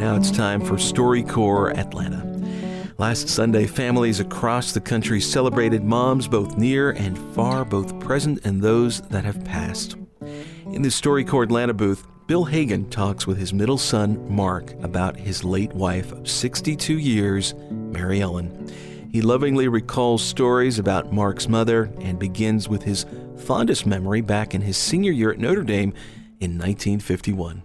Now it's time for StoryCorps Atlanta. Last Sunday, families across the country celebrated moms both near and far, both present and those that have passed. In the StoryCorps Atlanta booth, Bill Hagan talks with his middle son, Mark, about his late wife of 62 years, Mary Ellen. He lovingly recalls stories about Mark's mother and begins with his fondest memory back in his senior year at Notre Dame in 1951.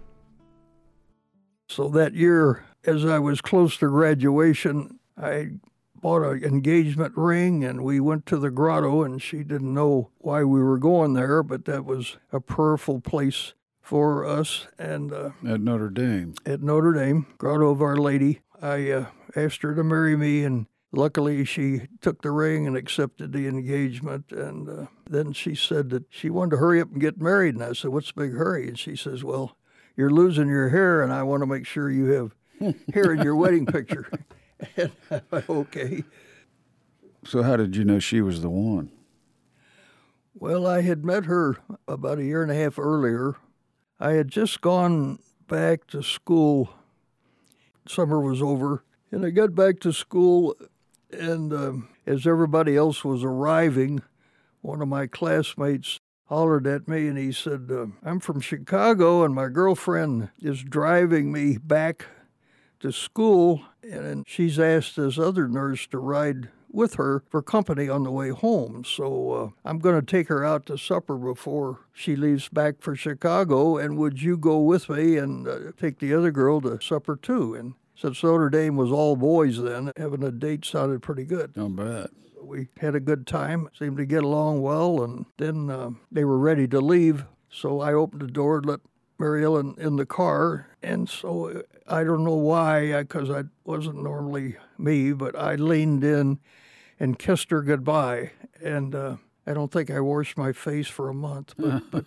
So that year, as I was close to graduation, I bought an engagement ring and we went to the grotto, and she didn't know why we were going there, but that was a prayerful place for us. And at Notre Dame. At Notre Dame, Grotto of Our Lady. I asked her to marry me, and luckily she took the ring and accepted the engagement. And then she said that she wanted to hurry up and get married. And I said, "What's the big hurry?" And she says, "Well, you're losing your hair, and I want to make sure you have hair in your wedding picture." And I went, "Okay." So how did you know she was the one? Well, I had met her about a year and a half earlier. I had just gone back to school. Summer was over, and I got back to school, and as everybody else was arriving, one of my classmates hollered at me, and he said, "I'm from Chicago, and my girlfriend is driving me back to school, and she's asked this other nurse to ride with her for company on the way home. So I'm going to take her out to supper before she leaves back for Chicago, and would you go with me and take the other girl to supper too?" And since Notre Dame was all boys then, having a date sounded pretty good. Not bad. We had a good time, seemed to get along well, and then they were ready to leave. So I opened the door and let Mary Ellen in the car, and so I don't know why, because I wasn't normally me, but I leaned in and kissed her goodbye, and I don't think I washed my face for a month, but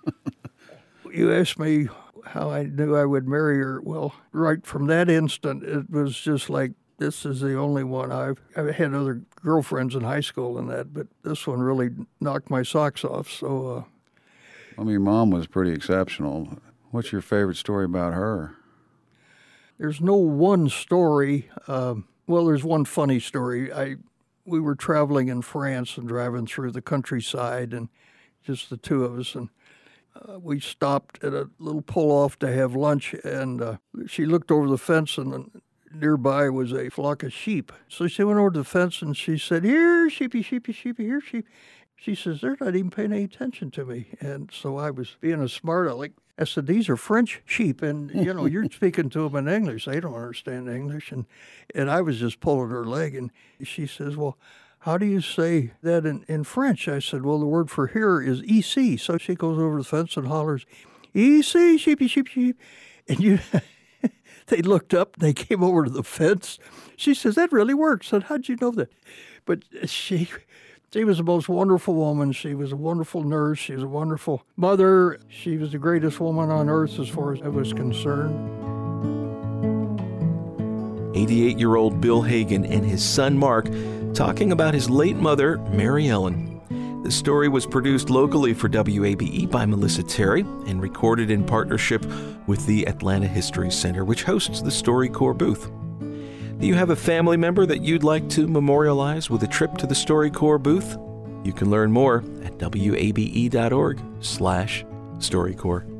you asked me how I knew I would marry her. Well, right from that instant, it was just like, this is the only one. I've had other girlfriends in high school and that, but this one really knocked my socks off. So, your mom was pretty exceptional. What's your favorite story about her? There's no one story. Well, there's one funny story. We were traveling in France and driving through the countryside, and just the two of us, and we stopped at a little pull-off to have lunch, and she looked over the fence, and nearby was a flock of sheep. So she went over to the fence, and she said, "Here, sheepy, sheepy, sheepy, here, sheep." She says, "They're not even paying any attention to me." And so I was being a smart aleck. I said, "These are French sheep, and, you're speaking to them in English. They don't understand English." And I was just pulling her leg, and she says, "Well, how do you say that in French?" I said, "Well, the word for here is ici." So she goes over the fence and hollers, "Ici, sheepy, sheep, sheep." And they looked up, they came over to the fence. She says, "That really works." I said, "How'd you know that?" But she was the most wonderful woman. She was a wonderful nurse. She was a wonderful mother. She was the greatest woman on earth as far as I was concerned. 88-year-old Bill Hagan and his son Mark talking about his late mother, Mary Ellen. The story was produced locally for WABE by Melissa Terry and recorded in partnership with the Atlanta History Center, which hosts the StoryCorps booth. Do you have a family member that you'd like to memorialize with a trip to the StoryCorps booth? You can learn more at wabe.org/StoryCorps.